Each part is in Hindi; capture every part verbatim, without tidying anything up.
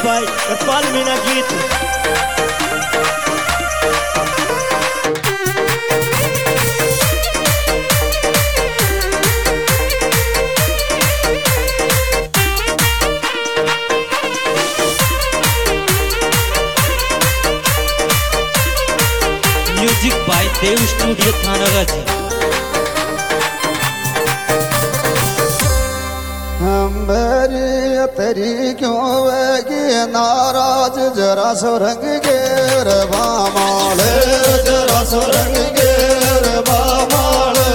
भाई कटपाल मीना गीत। Music by Dev studio Thanagazi. मेरी तेरी क्यों वेगी नाराज जरा सुरंग गेर बामाले जरा सुरंग गेर बामाले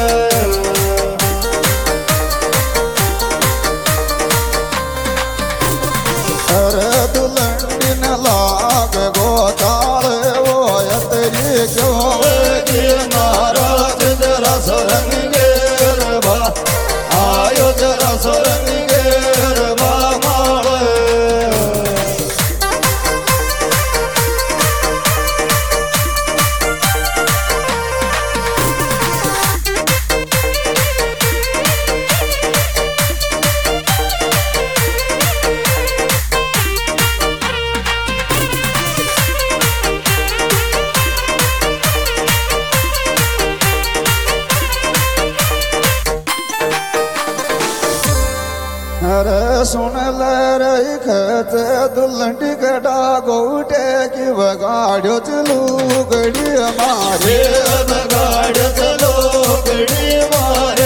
अरे दुल्हन न लाग गोताले वो तेरी क्यों वेगी नाराज जरा सुरंग गेर बा आयो जरा सुरंग अरे सुन ले रही खत दुल्हन टिकटा गोटे की बगाड़ो चलो गड़ी मारे बगाड़ो चलो गड़ी मारे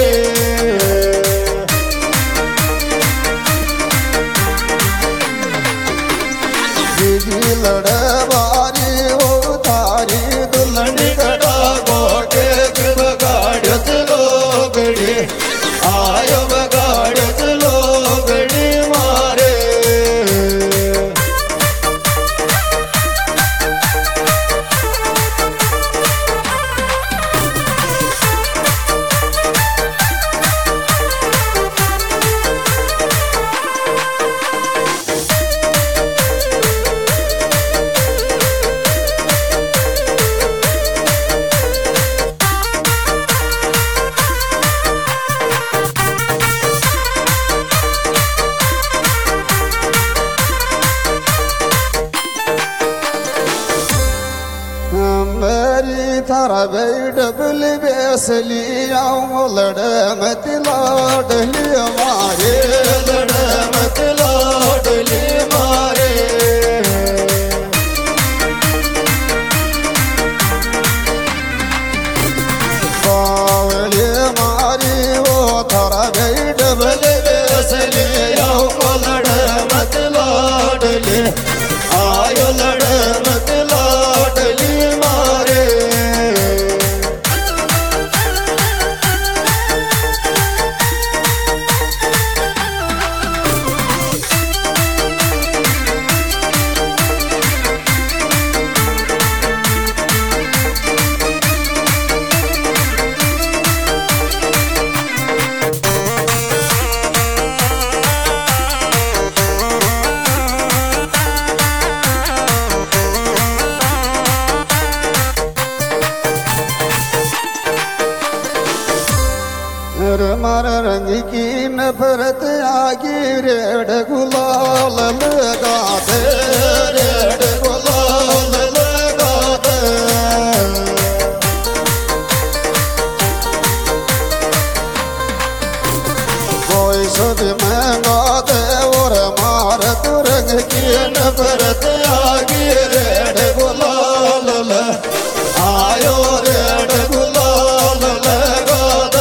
दीदी लड़े बारी वो थारी दुल्हन टिकटा गोटे की बगाड़ो चलो गड़ी आयो बगाड़ो चलो थारा बेड बिल बेसली आऊं लड़े मत लाडली मारे लड़े मत लाडली मारे बावली मारी वो थारा बेड बिल बेसली आऊं लड़े मत लाडली आयो लड़े मत लाडली मारे मार रंग की नफरत आगी रेड गुलाल लगा दे रेड गुलाल लगा दे कोई सुध महंगा दे और मार तू रंग की नफरत आगी रेड गुलाल ल आयो रेड गुलाल लगा दे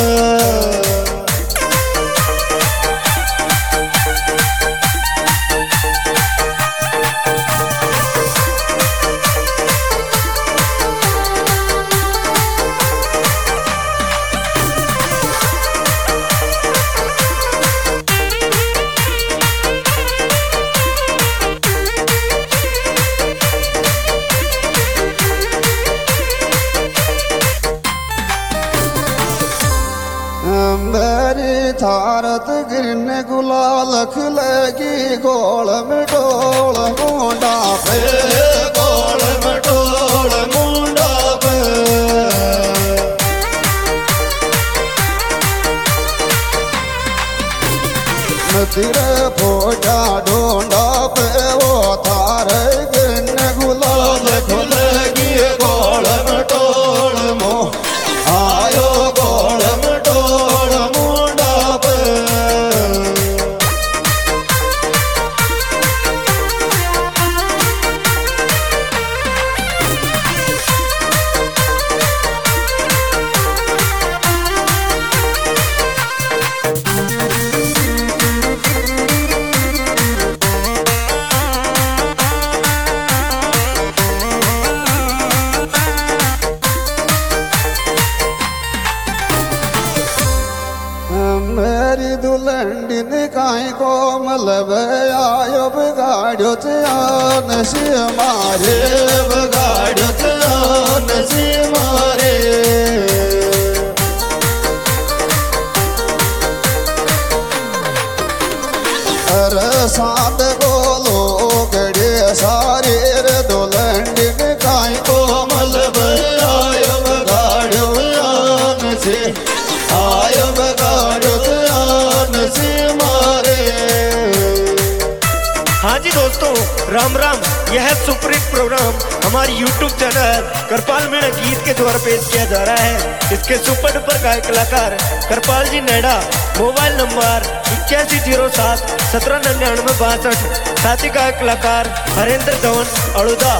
मेरी थारत गिरन गुलाल खिलेगी गोल मिटोल मुंडा पे गोल मिटोल मुंडा पे तेरे फोटा ढूंढा पे मलब आयो बगाड़ो त्यान से मारे बगाड़ो त्यान से मारे अरे साध गोलो गड़े सारे रे दुलंडी काई को मलब आयो बगाड़ो त्यान से आयो बगाड़ो त्यान से मारे। हाँ जी दोस्तों, राम राम। यह सुपरहिट प्रोग्राम हमारी यूट्यूब चैनल करपाल मीणा गीत के द्वारा पेश किया जा रहा है। इसके सुपर डुपर गायक कलाकार करपाल जी नेडा। मोबाइल नंबर इक्यासी जीरो सात सत्रह निन्यानवे बासठ। साथी गायक कलाकार हरेंद्र धवन अड़ुदा।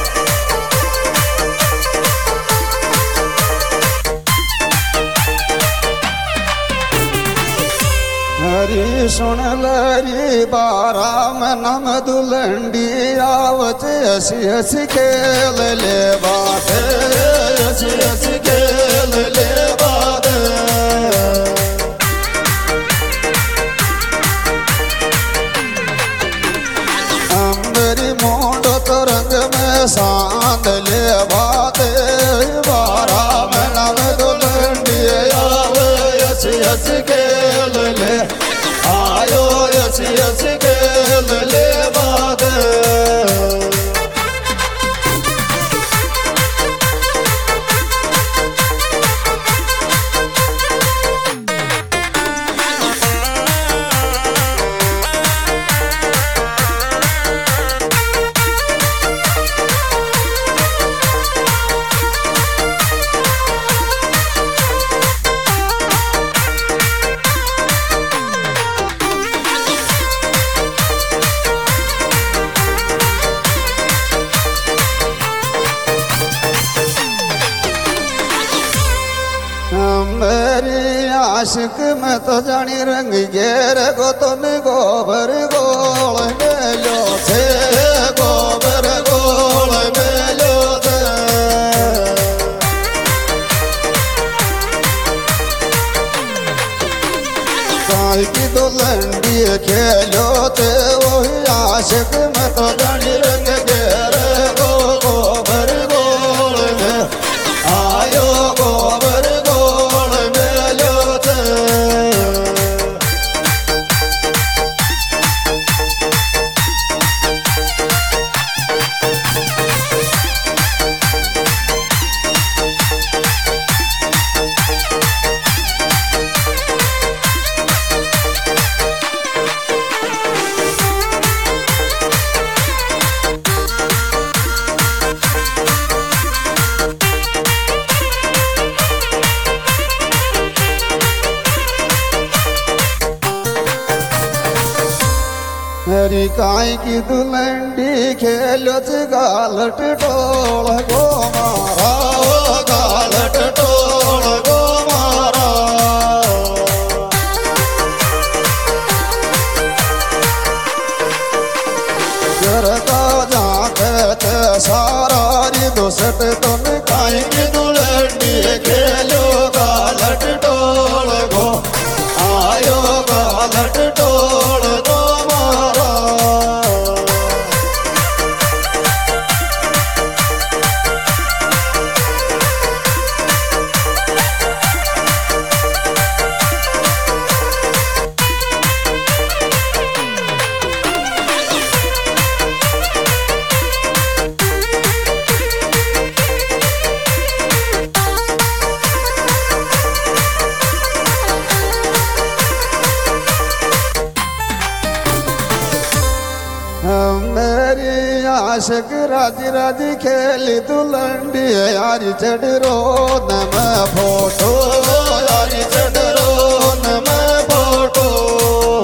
हरी सुन लरी बारा में नम दुलंडी आवत हसी हसी खेल ले बात हसी हसी खेल ले बात। अंबरी मोंडो तरंग में सांद ले बात बारा में नम दुलंडी आव हसी हसी खेल ले आयो हसी हसी खेल ले बात। मेरी आशिक में तो जानी रंग गेर गो तुम गोबर गोल मेलो थे गोबर गोल मेलो थे। काई की दुलंडी खेलो थे वही आशिक में तो जानी रंग गेर गो गोबर गोल में आयो गोबर हरी काई की दुलंडी खेलो गालट टोल गो मारा गालट टोल गो मारा। करता जाते सारा री दोसट तुम काई की दुलंडी खेलो गालट टोल गो आयो गालट टोल गो मारा। मेरी आशिक राजी राजी खेली दुलंडी यारी चढ़ो नम फोटो यारी चढ़ो नम फोटो।